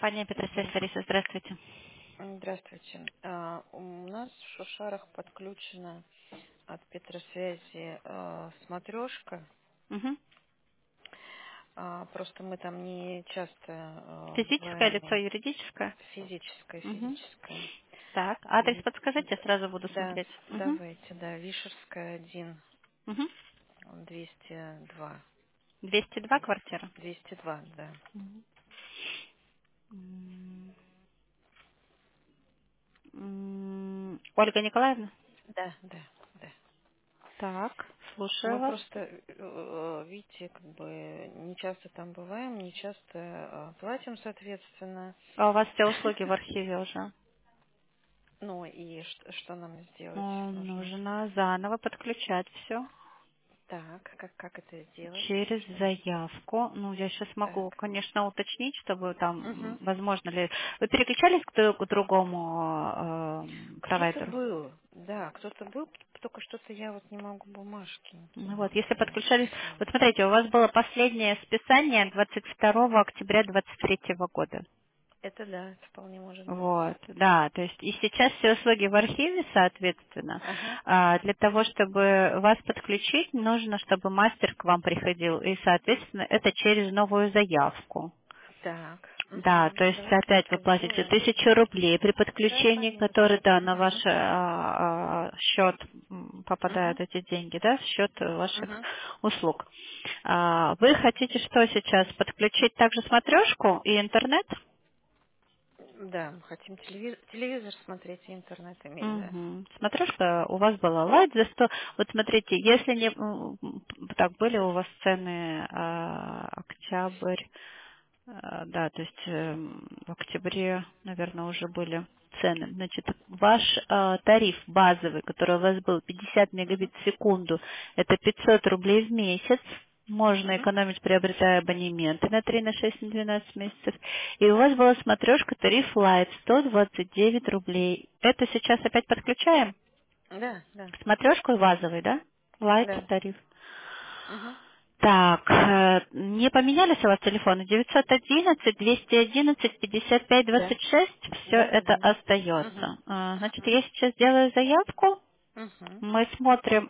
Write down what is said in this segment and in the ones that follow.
Компания Петросвязь, Лариса, здравствуйте. Здравствуйте. У нас в Шушарах подключена от Петросвязи смотрешка. Угу. Просто мы там не часто Физическое бываем. лицо, юридическое? Физическое, Угу. физическое. Так, адрес И подскажите, сразу буду да, смотреть. Угу. давайте, да, Вишерская 1, Угу. 202. 202 квартира. 202, да. Мгм. Ольга Николаевна? Да, да, да. Так, слушаю Мы вас. просто, видите, как бы не часто там бываем, не часто платим, соответственно. А у вас все услуги в архиве уже. Ну и что нам сделать нужно? Нужно заново подключать все. Так, как это сделать? Через Сейчас. заявку. Ну, я сейчас могу, Так. конечно, уточнить, чтобы там, Угу. возможно ли... Вы переключались к другому Кто-то провайдеру? был, да, кто-то был, только что-то я вот не могу бумажки Ну вот, если подключались... записать. Вот смотрите, у вас было последнее списание 22 октября 23 года. Это да, это вполне может быть. Вот, да, то есть и сейчас все услуги в архиве, соответственно. Ага. Для того, чтобы вас подключить, нужно, чтобы мастер к вам приходил, и, соответственно, это через новую заявку. Так. Да, Угу. то есть Давайте мы опять вы это платите сделаем. 1000 рублей при Да, подключении, который, понятно. да, на ваш Угу. счет попадают Угу. эти деньги, да, в счет ваших Угу. услуг. Вы хотите что сейчас? Подключить также смотрешку и интернет? Да, мы хотим телевизор смотреть и интернет иметь, да. Угу. Смотрешка у вас была лайт за 100. Вот смотрите, если не... Так, были у вас цены октябрь, да, то есть в октябре, наверное, уже были цены. Значит, ваш тариф базовый, который у вас был 50 мегабит Угу. в секунду, это 500 рублей в месяц. Можно Угу. экономить, приобретая абонементы на 3, на 6, на 12 месяцев. И у вас была смотрешка тариф Light 129 рублей. Это сейчас опять подключаем? Да, да, Смотрешку и базовый, да? Light да. тариф. Угу. Так, не поменялись у вас телефоны? 911, 211, 55, Да. 26? Все Да, да, это да. Угу. остается. Значит, я сейчас сделаю заявку. Угу. Мы смотрим,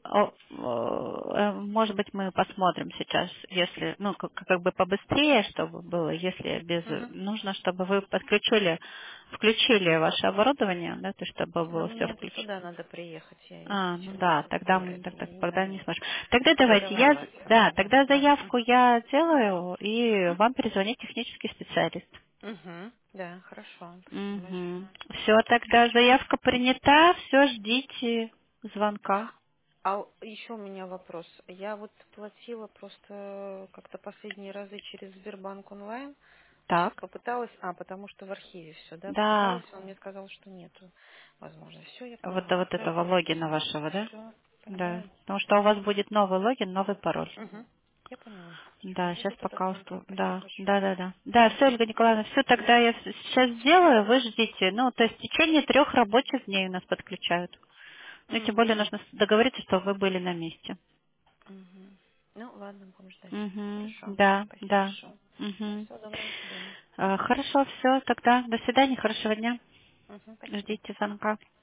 может быть, мы посмотрим сейчас, если, ну, как бы побыстрее, чтобы было, если без, Угу. нужно, чтобы вы подключили, включили ваше оборудование, да, то чтобы Но было все мне включено. туда надо приехать. Я, видите, Ну сейчас да, в тогда мы городе, тогда, я не тогда не могу сможем. Тогда давайте, сформировать да, сразу, да. тогда Да. заявку я делаю, и вам перезвонит технический специалист. Угу. Да, хорошо. Спасибо Угу. большое. Все, тогда заявка принята, все, ждите звонка. Еще у меня вопрос. Я вот платила просто как-то последние разы через Сбербанк онлайн. Сейчас Так, попыталась, потому что в архиве все, да, да, попыталась, он мне сказал, что нету возможности. Все, я вот, поняла. вот этого Хорошо. логина вашего, да? Все, Да, поняла. потому что у вас будет новый логин, новый пароль. Угу. Я поняла. Да, сейчас Буду тогда пока смотреть. Спасибо да, большое. да, да, да. Да, все, Ольга Николаевна, все, тогда я сейчас сделаю, вы ждите. Ну, то есть в течение 3 рабочих дней у нас подключают. Ну, тем более Угу. нужно договориться, что вы были на месте. Угу. Ну, ладно, будем ждать. Угу, Хорошо. да, Спасибо да. большое. Угу. Всего доброго, до свидания. Хорошо, все, тогда до свидания, хорошего дня. Угу, спасибо. Ждите звонка.